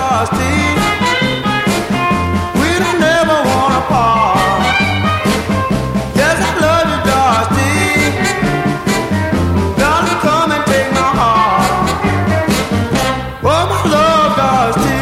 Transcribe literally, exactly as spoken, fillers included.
Dusty. We don't never wanna part. Yes, I love you, Dusty. Darling, come and take my heart. Oh, my love, Dusty.